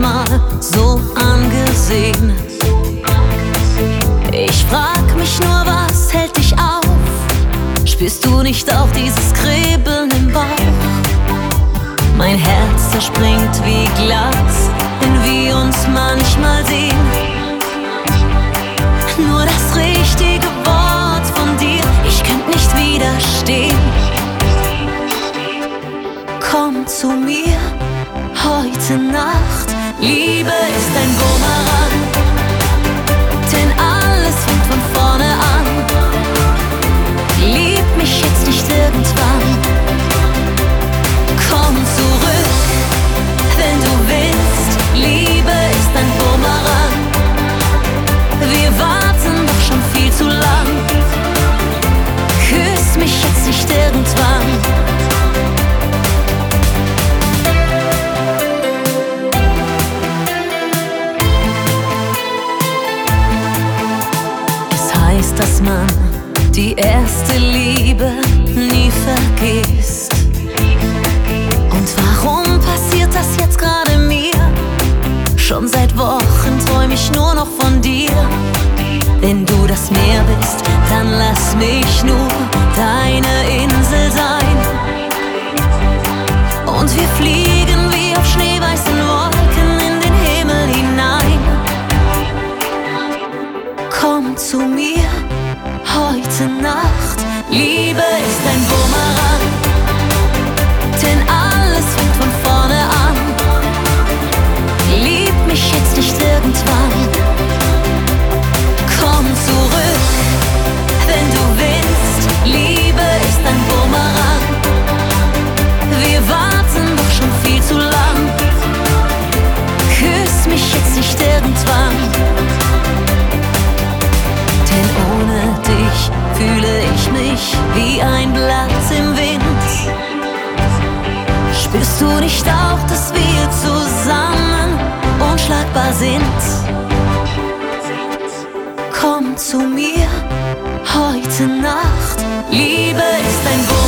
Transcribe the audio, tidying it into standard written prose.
manchmal so angesehen. Ich frag mich nur, was hält dich auf? Spürst du nicht auch dieses Kribbeln im Bauch? Mein Herz zerspringt wie Glas, wenn wir uns manchmal sehen. Nur das richtige Wort von dir, ich könnte nicht widerstehen. Komm zu mir heute Nacht, Liebe ist ein Bumerang, denn alles fängt von vorne an. Lieb mich jetzt nicht irgendwann, komm zurück, wenn du willst. Liebe ist ein Bumerang, wir warten doch schon viel zu lang. Küss mich jetzt nicht irgendwann. Dass man die erste Liebe nie vergisst. Und warum passiert das jetzt gerade mir? Schon seit Wochen träum ich nur noch von dir. Wenn du das Meer bist, dann lass mich nur deine Insel sein. Und wir fliegen wie auf schneeweißen Wolken in den Himmel hinein. Komm zu mir heute Nacht, Liebe ist ein Bumerang, denn alles fängt von vorne an. Lieb mich jetzt nicht irgendwann, komm zurück, wenn du willst. Liebe ist ein Bumerang, wir warten doch schon viel zu lang. Küss mich jetzt nicht irgendwann, denn ohne dich fühle ich mich wie ein Blatt im Wind. Spürst du nicht auch, dass wir zusammen unschlagbar sind? Komm zu mir heute Nacht, Liebe ist ein Wunder.